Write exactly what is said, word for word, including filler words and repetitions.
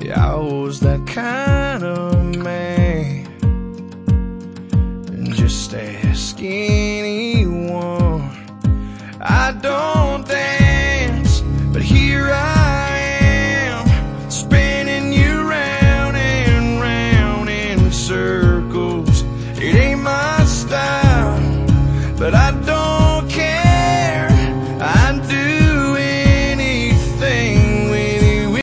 Yeah, I was that kind of man, just ask anyone. I don't